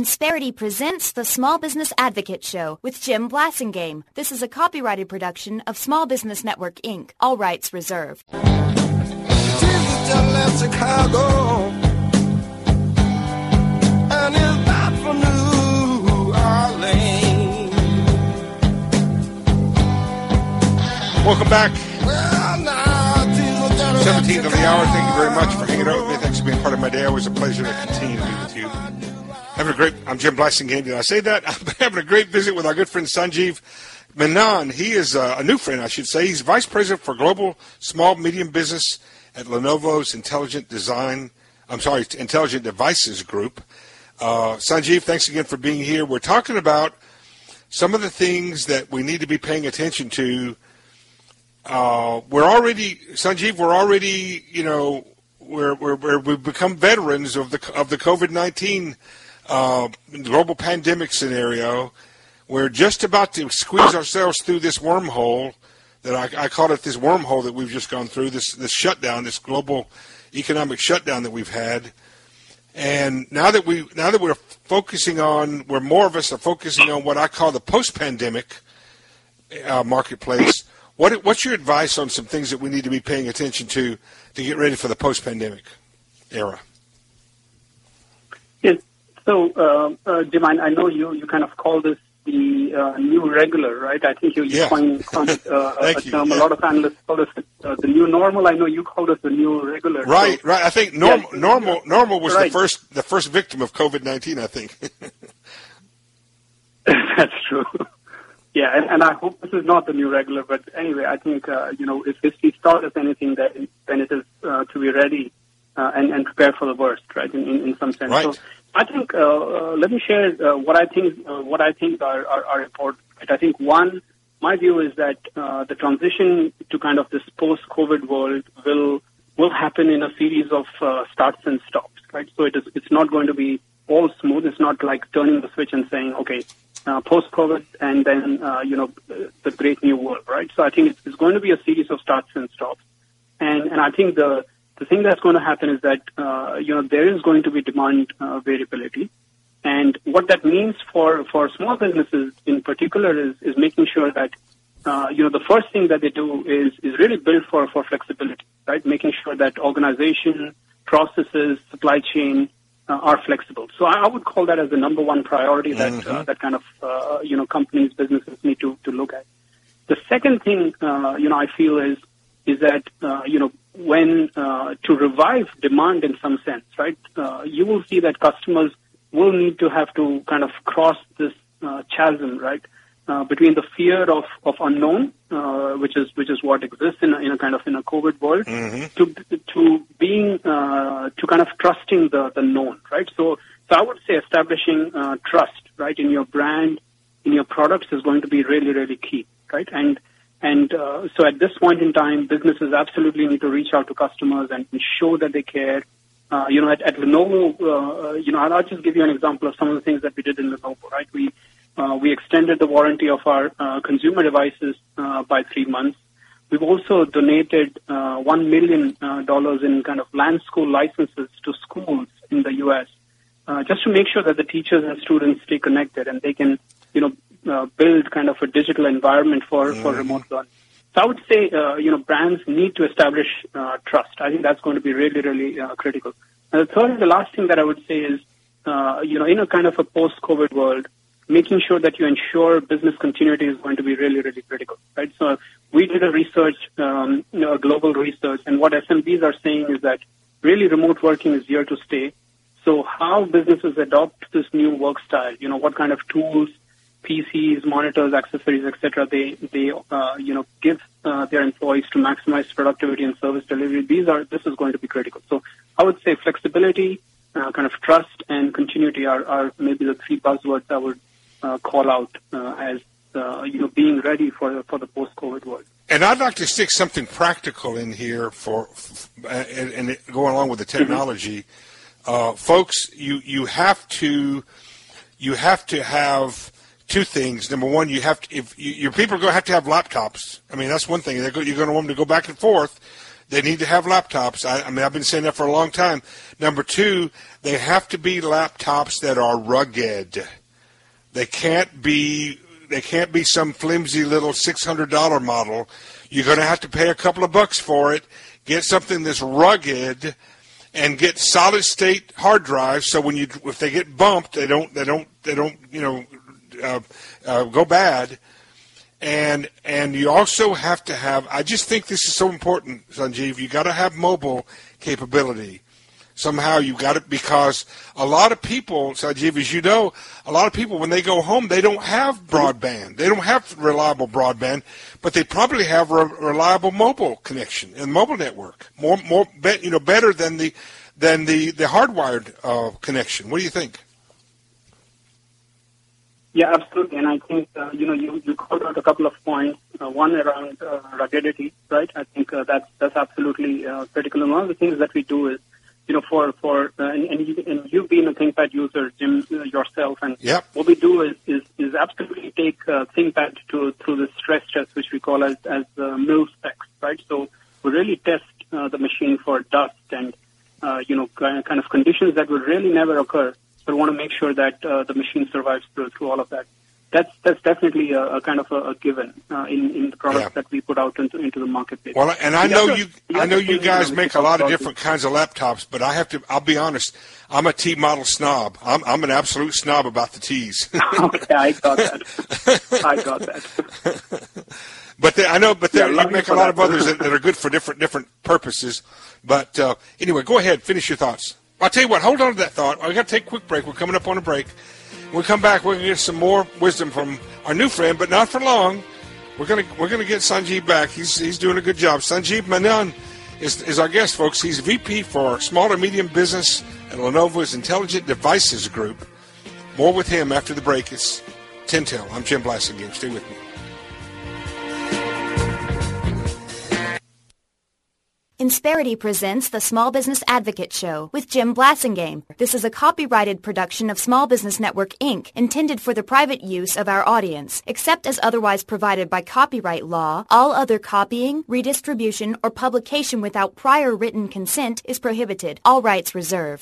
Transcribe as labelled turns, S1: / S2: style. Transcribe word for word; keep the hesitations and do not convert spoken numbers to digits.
S1: Insperity presents the Small Business Advocate Show with Jim Blasingame. This is a copyrighted production of Small Business Network, Incorporated. All rights reserved.
S2: Chicago, and it's back for New Orleans.
S3: Welcome back.
S2: Well, now,
S3: seventeenth of the hour. Thank you very much for hanging out with me. Thanks for being part of my day. Always a pleasure to continue to be with you. Having a great, I'm Jim Blasingame. Did I say that? I'm having a great visit with our good friend Sanjeev Menon. He is a, a new friend, I should say. He's Vice President for Global Small Medium Business at Lenovo's Intelligent Design, I'm sorry, Intelligent Devices Group. Uh, Sanjeev, thanks again for being here. We're talking about some of the things that we need to be paying attention to. Uh, we're already, Sanjeev, we're already, you know, we're, we're, we're we've become veterans of the of the COVID nineteen uh, global pandemic scenario. We're just about to squeeze ourselves through this wormhole. That I, I call it this wormhole that we've just gone through, this this shutdown, this global economic shutdown that we've had. And now that we now that we're focusing on, where more of us are focusing on what I call the post-pandemic uh, marketplace. What what's your advice on some things that we need to be paying attention to to get ready for the post-pandemic era?
S4: Yes. So, uh, uh, Jim, I know you you kind of call this the uh, new regular, right? I think you, you
S3: yeah.
S4: coined uh, a term.
S3: Yeah.
S4: A lot of analysts call us uh, the new normal. I know you called us the new regular.
S3: Right,
S4: so,
S3: right. I think norm,
S4: yeah,
S3: normal normal was
S4: right.
S3: the first the first victim of COVID nineteen, I think.
S4: That's true. Yeah, and, and I hope this is not the new regular. But anyway, I think, uh, you know, if history taught us anything, that then it is uh, to be ready uh, and, and prepare for the worst, right, in, in, in some sense.
S3: Right.
S4: So, I think, uh, uh, let me share uh, what I think uh, what I think are, are, are important. Right? I think, one, my view is that uh, the transition to kind of this post-COVID world will will happen in a series of uh, starts and stops, right? So it is it's not going to be all smooth. It's not like turning the switch and saying, okay, uh, post-COVID and then, uh, you know, the great new world, right? So I think it's, it's going to be a series of starts and stops. And, and I think the The thing that's going to happen is that, uh, you know, there is going to be demand uh, variability. And what that means for, for small businesses in particular is, is making sure that, uh, you know, the first thing that they do is, is really build for, for flexibility, right? Making sure that organization, processes, supply chain uh, are flexible. So I, I would call that as the number one priority that,
S3: mm-hmm.
S4: uh, that kind of, uh, you know, companies, businesses need to, to look at. The second thing, uh, you know, I feel is, is that, uh, you know, when uh, to revive demand in some sense, right, uh, you will see that customers will need to have to kind of cross this uh, chasm, right, uh, between the fear of, of unknown, uh, which is which is what exists in a, in a kind of in a COVID world,
S3: mm-hmm.
S4: to to being uh, to kind of trusting the, the known, right. So so I would say establishing uh, trust, right, in your brand, in your products is going to be really really key, right, and. And uh, so at this point in time, businesses absolutely need to reach out to customers and show that they care. Uh, you know, at, at Lenovo, uh, you know, I'll, I'll just give you an example of some of the things that we did in Lenovo, right? We uh, we extended the warranty of our uh, consumer devices uh, by three months. We've also donated uh, one million dollars uh, in kind of LAN school licenses to schools in the U S, uh, just to make sure that the teachers and students stay connected and they can, you know, Uh, build kind of a digital environment for, mm-hmm. for remote learning. So I would say, uh, you know, brands need to establish uh, trust. I think that's going to be really, really uh, critical. And the third and the last thing that I would say is, uh, you know, in a kind of a post-COVID world, making sure that you ensure business continuity is going to be really, really critical, right? So we did a research, um, you know, a global research, and what S M Bs are saying is that really remote working is here to stay. So how businesses adopt this new work style, you know, what kind of tools, P Cs, monitors, accessories, et cetera. They they uh, you know give uh, their employees to maximize productivity and service delivery. These are this is going to be critical. So I would say flexibility, uh, kind of trust, and continuity are, are maybe the three buzzwords I would uh, call out uh, as uh, you know being ready for for the post-COVID world.
S3: And I'd like to stick something practical in here for, and, and going along with the technology, mm-hmm. uh, folks. You you have to you have to have. Two things. Number one, you have to, if you, your people are going to have to have laptops. I mean, that's one thing. They're go, you're going to want them to go back and forth. they need to have laptops. I, I mean, I've been saying that for a long time. Number two, they have to be laptops that are rugged. They can't be they can't be some flimsy little six hundred dollars model. You're going to have to pay a couple of bucks for it. Get something that's rugged, and get solid state hard drives. So when you if they get bumped, they don't they don't they don't you know uh, uh, go bad. And and you also have to have. I just think this is so important, Sanjeev. You got to have mobile capability. Somehow you got it, because a lot of people, Sanjeev, as you know, a lot of people when they go home, they don't have broadband. They don't have reliable broadband, but they probably have a reliable mobile connection and mobile network. More, more, you know, better than the than the the hardwired uh, connection. What do you think?
S4: Yeah, absolutely. And I think uh, you know you, you called out a couple of points. Uh, one around uh, ruggedity, right? I think uh, that's that's absolutely uh, critical. And one of the things that we do is, you know, for, for uh, and, and, you, and you've been a ThinkPad user, Jim, uh, yourself, and
S3: yep.
S4: what we do is, is, is absolutely take uh, ThinkPad to, through the stress test, which we call as, as uh, mil specs, right? So we really test uh, the machine for dust and, uh, you know, kind of conditions that would really never occur, but want to make sure that uh, the machine survives through, through all of that. That's that's definitely a, a kind of a, a given uh, in in the products
S3: yeah.
S4: that we put out into into the marketplace.
S3: Well, and I
S4: the
S3: know
S4: other,
S3: you I know you guys make a lot of different kinds of laptops, but I have to. I'll be honest. I'm a T model snob. I'm I'm an absolute snob about the T's.
S4: Okay, I got that. I got that.
S3: But they, I know, but
S4: yeah,
S3: you make a lot of others that, that are good for different different purposes. But uh, anyway, go ahead, finish your thoughts. I'll tell you what. Hold on to that thought. We've got to take a quick break. We're coming up on a break. When we come back, we're going to get some more wisdom from our new friend, but not for long. We're going to we're going to get Sanjeev back. He's he's doing a good job. Sanjeev Menon is is our guest, folks. He's V P for Small and Medium Business at Lenovo's Intelligent Devices Group. More with him after the break. It's Tintel. I'm Jim Blasingame. Stay with me.
S1: Insperity presents the Small Business Advocate Show with Jim Blasingame. This is a copyrighted production of Small Business Network, Incorporated, intended for the private use of our audience. Except as otherwise provided by copyright law, all other copying, redistribution, or publication without prior written consent is prohibited. All rights reserved.